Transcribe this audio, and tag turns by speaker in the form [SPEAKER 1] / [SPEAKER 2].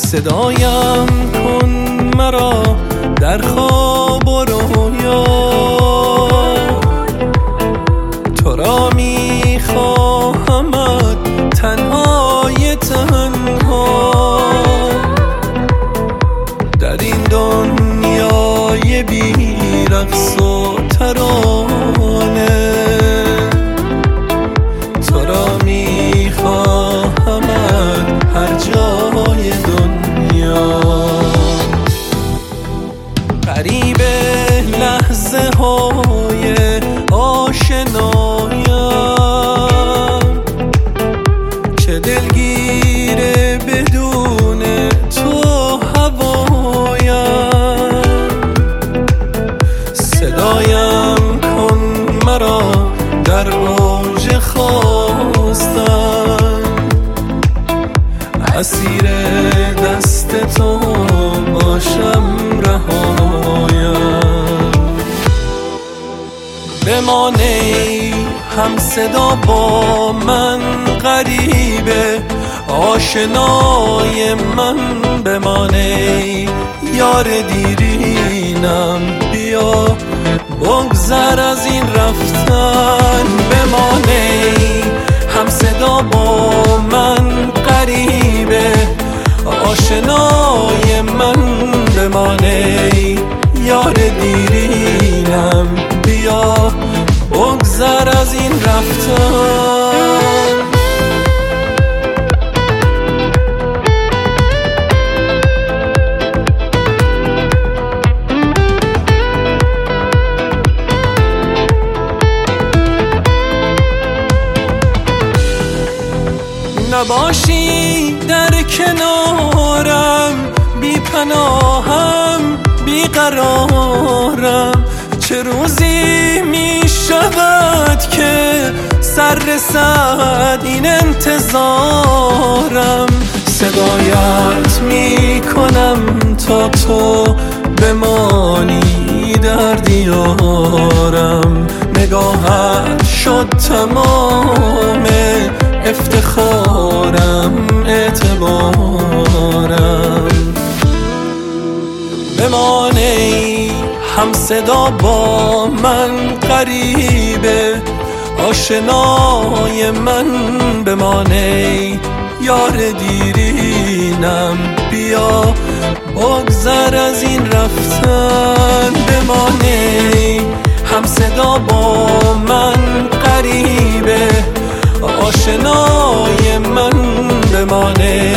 [SPEAKER 1] صدایم کن مرا در خواب و رویا، تو را میخواهمت تنهای تنها در این دنیای بی رقص و ترانه. تو را میخواهمت هر جای دنیا. قریب لحظه های آشنایم که دلگیره بدون تو هوایم. صدایم کن مرا در اوج خواستن، اسیر دست تو باشم رهایم. بمانی هم صدا با من غریبه، آشنای من بمانی یار دیرینم. بیا بگذر از این رفتن، بمانی هم صدا با من غریبه، آشنای من بمانی یار دیرینم. بیا بگذر از این رفتن. نباشی در کنارم، بی پناهم بی قرارم. چه روزی می شود که سر رسد این انتظارم. صدایت می کنم تا تو بمانی در دیارم. نگاهت شد تمام افتخارم، اعتبارم. بمانی هم صدا با من غریبه، آشنای من بمانی یار دیرینم. بیا بگذر از این رفتن، بمانی هم صدا با من غریبه، آشنای من بمانی